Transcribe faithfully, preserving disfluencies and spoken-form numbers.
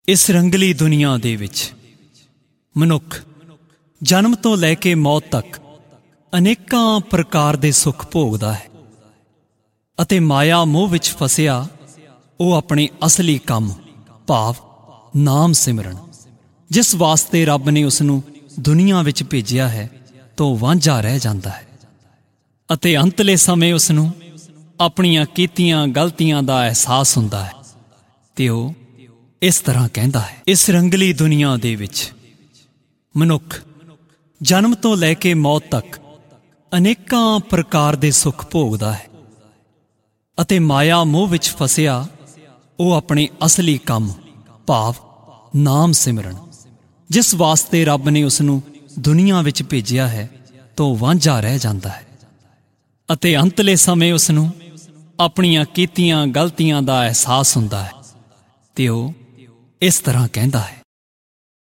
ਇਸ ਰੰਗਲੀ ਦੁਨੀਆ ਦੇ ਵਿੱਚ ਮਨੁੱਖ ਜਨਮ ਤੋਂ ਲੈ ਕੇ ਮੌਤ ਤੱਕ ਅਨੇਕਾਂ ਪ੍ਰਕਾਰ ਦੇ ਸੁੱਖ ਭੋਗਦਾ ਹੈ ਅਤੇ ਮਾਇਆ ਮੋਹ ਵਿੱਚ ਫਸਿਆ ਉਹ ਆਪਣੇ ਅਸਲੀ ਕੰਮ ਭਾਵ ਨਾਮ ਸਿਮਰਨ ਜਿਸ ਵਾਸਤੇ ਰੱਬ ਨੇ ਉਸ ਨੂੰ ਦੁਨੀਆ ਵਿੱਚ ਭੇਜਿਆ ਹੈ ਤੋਂ ਵਾਂਝਾ ਰਹਿ ਜਾਂਦਾ ਹੈ ਅਤੇ ਅੰਤਲੇ ਸਮੇਂ ਉਸ ਨੂੰ ਆਪਣੀਆਂ ਕੀਤੀਆਂ ਗਲਤੀਆਂ ਦਾ ਅਹਿਸਾਸ ਹੁੰਦਾ ਹੈ ਤੇ ਉਹ ਇਸ ਤਰ੍ਹਾਂ ਕਹਿੰਦਾ ਹੈ। ਇਸ ਰੰਗਲੀ ਦੁਨੀਆ ਦੇ ਵਿੱਚ ਮਨੁੱਖ ਜਨਮ ਤੋਂ ਲੈ ਕੇ ਮੌਤ ਤੱਕ ਅਨੇਕਾਂ ਪ੍ਰਕਾਰ ਦੇ ਸੁੱਖ ਭੋਗਦਾ ਹੈ ਅਤੇ ਮਾਇਆ ਮੋਹ ਵਿੱਚ ਫਸਿਆ ਉਹ ਆਪਣੇ ਅਸਲੀ ਕੰਮ ਭਾਵ ਨਾਮ ਸਿਮਰਨ ਜਿਸ ਵਾਸਤੇ ਰੱਬ ਨੇ ਉਸ ਨੂੰ ਦੁਨੀਆ ਵਿੱਚ ਭੇਜਿਆ ਹੈ ਤੋਂ ਵਾਂਝਾ ਰਹਿ ਜਾਂਦਾ ਹੈ ਅਤੇ ਅੰਤਲੇ ਸਮੇਂ ਉਸ ਨੂੰ ਆਪਣੀਆਂ ਕੀਤੀਆਂ ਗਲਤੀਆਂ ਦਾ ਅਹਿਸਾਸ ਹੁੰਦਾ ਹੈ ਤੇ ਉਹ ਇਸ ਤਰ੍ਹਾਂ ਕਹਿੰਦਾ ਹੈ।